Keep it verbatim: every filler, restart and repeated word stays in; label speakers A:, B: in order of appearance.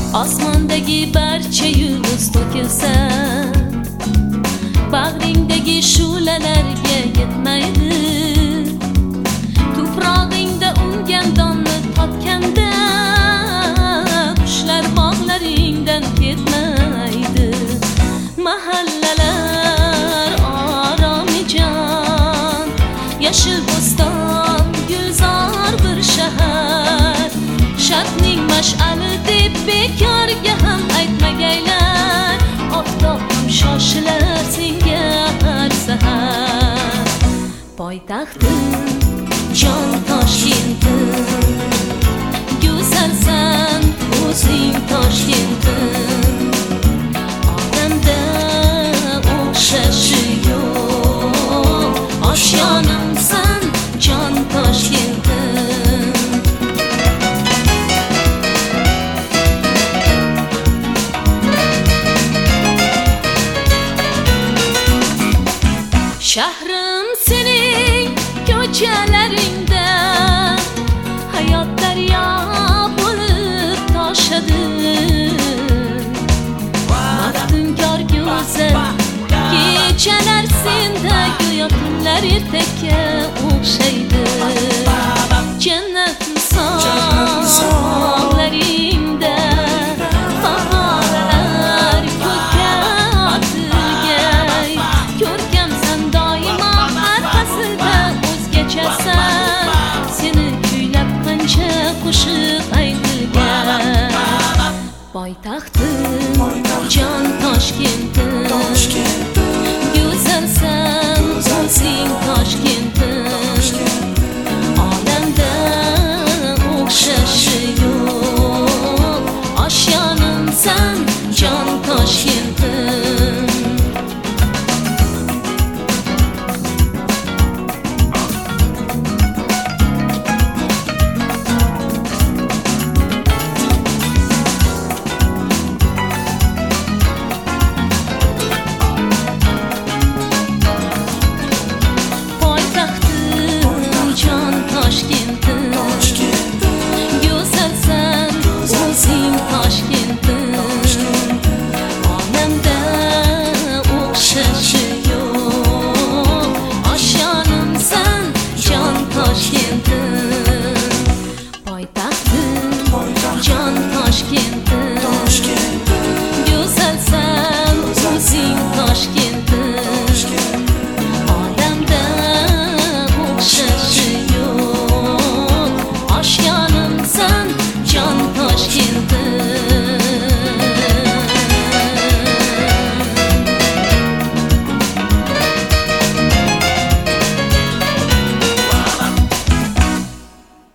A: Osmondagi barcha yulduz to'kilsa, bag'ringdagi shu'lalarga yetmaydi. Tuprog'ingda ungan donni totganda, qushlar bog'laringdan ketmaydi. Mahallalar oromijon, yashil bo'ston, gulzor bir shahar. Sharqning mash'ali deb bekorga ham aytmagaylar, oftob ham shoshilar senga har sahar. Poytaxtim, jon Toshkentim, go'zalsan o'zing Toshkentim. Olamda o'xshashi yo'q, oshiyonimsan jon Toshkentim. Shahrim sening ko'chalaringda hayot daryo bo'lib toshadi. Maftunkor go'zal kechalar senda go'yo kunlar ertakka o'xshaydi. Jannat misollaringda bahorlar ko'kka otilgay. Ko'rkamsan doimo arkasida o'zgachasan, seni kuylab qancha qo'shiq aytilgan. Poytaxtim, jon Toshkentim, go'zalsan o'zing Toshkentim. Olamda o'xshashi yo'q, oshiyonimsan jon Toshkentim. Toshkentim.